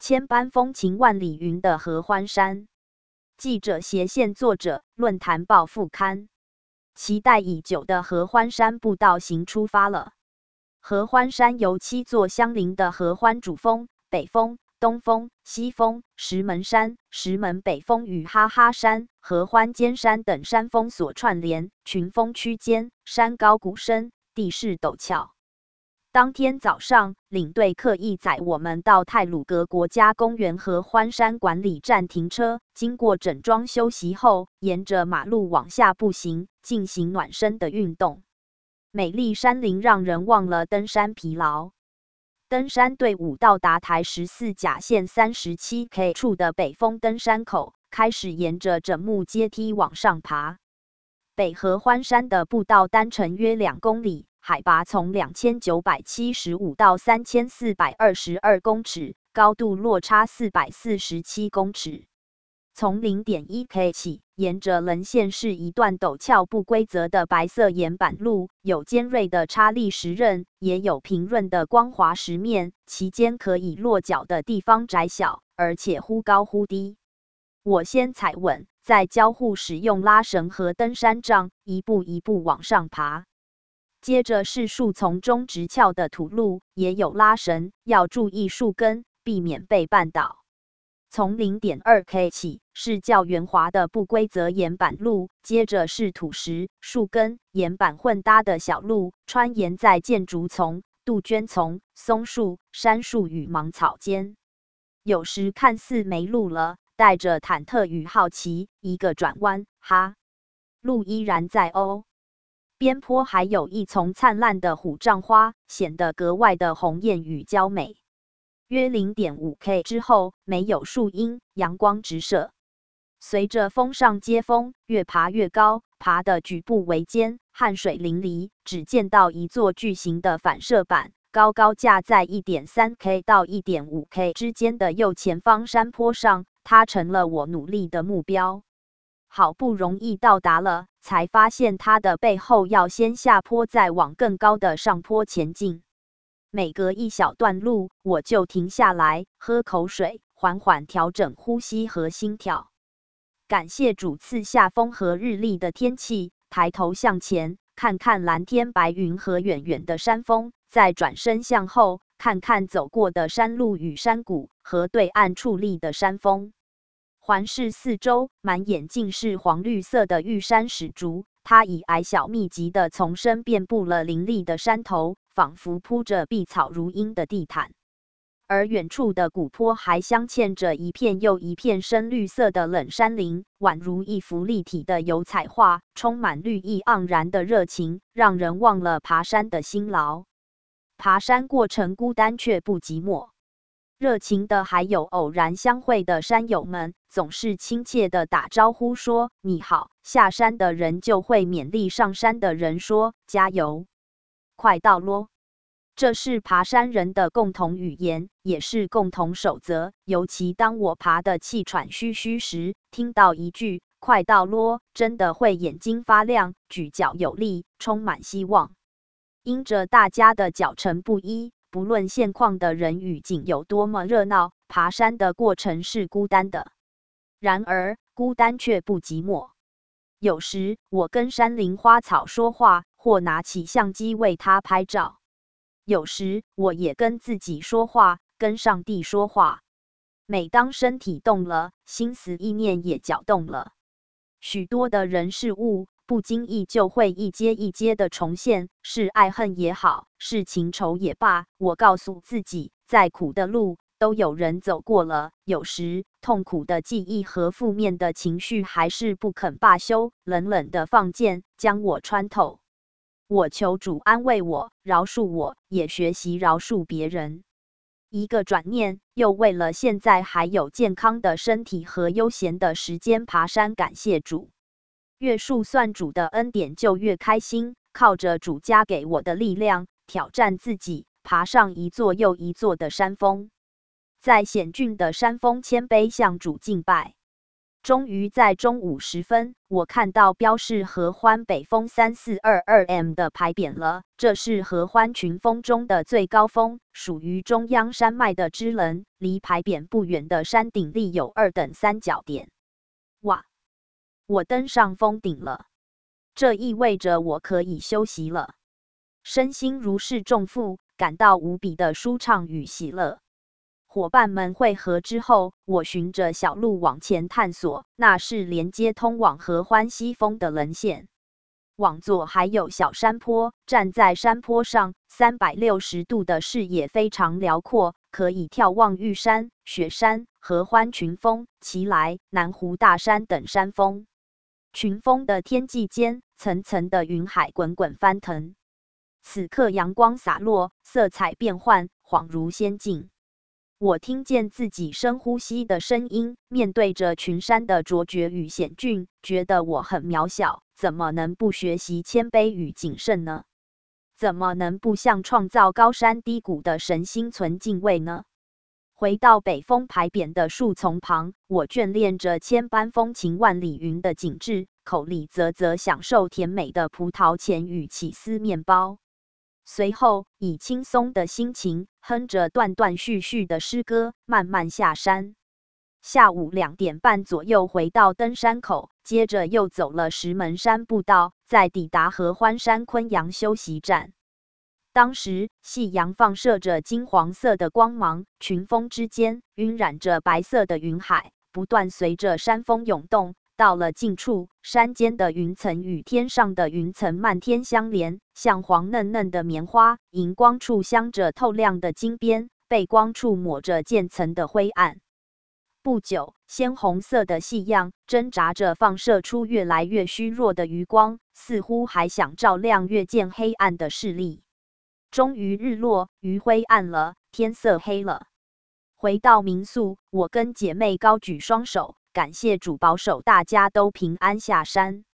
千般风情万里云的合欢山。记者斜线作者论坛报副刊。期待已久的合欢山步道行出发了。合欢山由7座相邻的合欢主峰、北峰、东峰、西峰、石门山、石门北峰与哈哈山、合欢尖山等山峰所串联，群峰区间，山高谷深，地势陡峭。当天早上，领队刻意载我们到太鲁阁国家公园合欢山管理站停车，经过整装休息后，沿着马路往下步行，进行暖身的运动。美丽山林让人忘了登山疲劳。登山队伍到达台14甲线37K 处的北峰登山口，开始沿着整木阶梯往上爬。北合欢山的步道单程约2公里。海拔从2975到3422公尺，高度落差447公尺。从 0.1K 起，沿着棱线是一段陡峭不规则的白色岩板路，有尖锐的插砾石刃，也有平润的光滑石面，其间可以落脚的地方窄小，而且忽高忽低。我先踩稳，再交互使用拉绳和登山杖，一步一步往上爬。接着是树丛中直翘的土路，也有拉绳，要注意树根，避免被绊倒。从 0.2K 起是较圆滑的不规则岩板路，接着是土石、树根、岩板混搭的小路，穿沿在箭竹丛、杜鹃丛、松树、杉树与芒草间。有时看似没路了，带着忐忑与好奇，一个转弯，哈，路依然在哦。边坡还有一丛灿烂的虎杖花，显得格外的红艳与娇美。约 0.5K 之后，没有树荫，阳光直射。随着峰上接峰，越爬越高，爬得举步维艰，汗水淋漓。只见到一座巨型的反射板，高高架在 1.3K 到 1.5K 之间的右前方山坡上，它成了我努力的目标。好不容易到达了，才发现它的背后要先下坡，再往更高的上坡前进。每隔一小段路，我就停下来喝口水，缓缓调整呼吸和心跳。感谢主赐下风和日丽的天气，抬头向前，看看蓝天白云和远远的山峰，再转身向后，看看走过的山路与山谷，和对岸矗立的山峰。环视四周，满眼尽是黄绿色的玉山石竹，它以矮小密集的丛生遍布了林立的山头，仿佛铺着碧草如茵的地毯。而远处的谷坡还镶嵌着一片又一片深绿色的冷山林，宛如一幅立体的油彩画，充满绿意盎然的热情，让人忘了爬山的辛劳。爬山过程孤单却不寂寞。热情的还有偶然相会的山友们，总是亲切的打招呼说你好，下山的人就会勉励上山的人说加油，快到咯。这是爬山人的共同语言，也是共同守则。尤其当我爬得气喘吁吁时，听到一句快到咯，真的会眼睛发亮，举脚有力，充满希望。因着大家的脚程不一，不论现况的人与景有多么热闹，爬山的过程是孤单的。然而，孤单却不寂寞。有时，我跟山林花草说话，或拿起相机为它拍照。有时，我也跟自己说话，跟上帝说话。每当身体动了，心思意念也搅动了。许多的人事物，不经意就会一阶一阶的重现，是爱恨也好，是情仇也罢，我告诉自己，再苦的路都有人走过了。有时痛苦的记忆和负面的情绪还是不肯罢休，冷冷的放箭，将我穿透。我求主安慰我，饶恕我，也学习饶恕别人。一个转念，又为了现在还有健康的身体和悠闲的时间爬山，感谢主。越数算主的恩典，就越开心。靠着主加给我的力量，挑战自己，爬上一座又一座的山峰，在险峻的山峰谦卑向主敬拜。 终于在中午时分，我看到标示合欢北风3422m 的牌匾了。这是合欢群峰中的最高峰，属于中央山脉的支棱。离牌匾不远的山顶立有2等三角点。哇！我登上峰顶了，这意味着我可以休息了。身心如释重负，感到无比的舒畅与喜乐。伙伴们会合之后，我循着小路往前探索，那是连接通往合欢西峰的棱线。往左还有小山坡，站在山坡上，360度的视野非常辽阔，可以眺望玉山、雪山、合欢群峰、奇来、南湖大山等山峰。群峰的天际间，层层的云海滚滚翻腾。此刻阳光洒落，色彩变幻，恍如仙境。我听见自己深呼吸的声音，面对着群山的卓绝与险峻，觉得我很渺小，怎么能不学习谦卑与谨慎呢？怎么能不向创造高山低谷的神心存敬畏呢？回到北峰牌匾的树丛旁，我眷恋着千般风情万里云的景致，口里啧享受甜美的葡萄钱与起司面包。随后，以轻松的心情，哼着断断续续的诗歌，慢慢下山。下午2点半左右回到登山口，接着又走了石门山步道，再抵达合欢山昆阳休息站。当时，夕阳放射着金黄色的光芒，群峰之间晕染着白色的云海，不断随着山峰涌动。到了近处，山间的云层与天上的云层漫天相连，像黄嫩嫩的棉花，荧光处镶着透亮的金边，背光处抹着渐层的灰暗。不久，鲜红色的夕阳挣扎着放射出越来越虚弱的余光，似乎还想照亮越渐黑暗的视力。终于日落，余晖暗了，天色黑了。回到民宿，我跟姐妹高举双手，感谢主保守大家都平安下山。